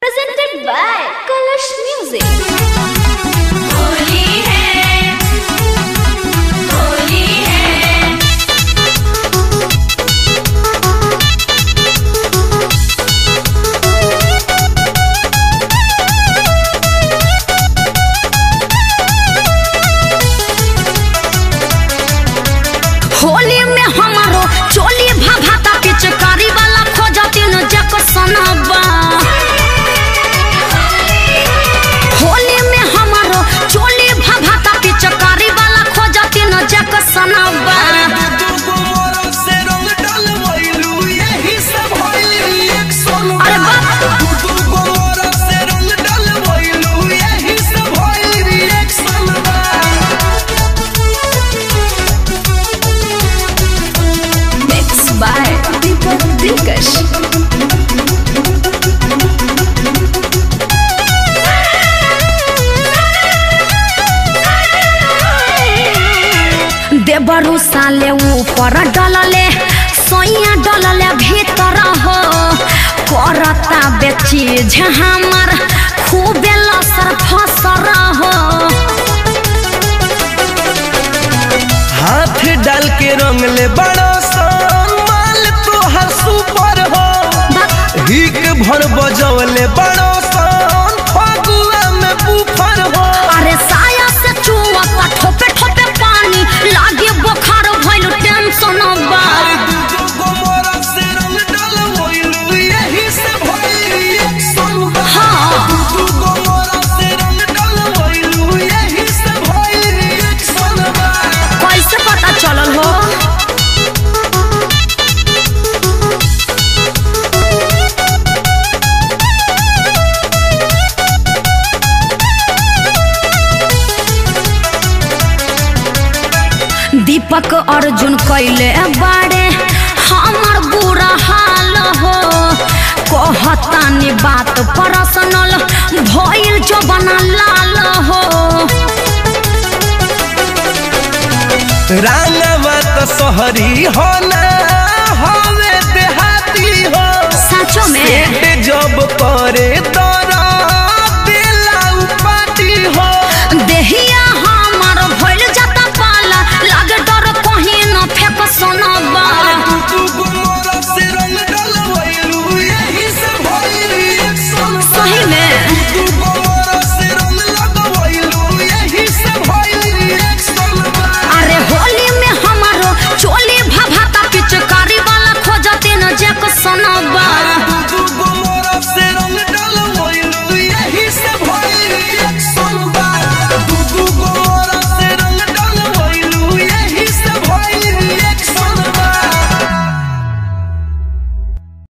presented by Kalash Music. Holi में हमारो चोली भाभाता पिचकारी वाला खोजती न जक सनबा। होली में हमारो चोली भाभाता पिचकारी वाला खोजती न जक सनबा। अरे by Deepak Dilkash. देवरू साले ऊपर डलले सोइया डलले भीतर हो करता बेचीज हमर खूबे लसर फसर हो। हाथ डाल के रंग ले बड़ो सुपर हो हिक भर बजौले बड़ो सन फगुआ में बुफर हो। अरे साया से चुवता ठोपे ठोपे पानी लागे बुखार भइल टेंशन बा। कैसे पता चलल हो? दीपक अर्जुन कैले बाड़े हमर बुरा हाल हो कहतानी बात पर्सनल भइल जो बना लाल हो। रांगवा तो शहरी हो ना हवे देहाती हो सचो में जब करे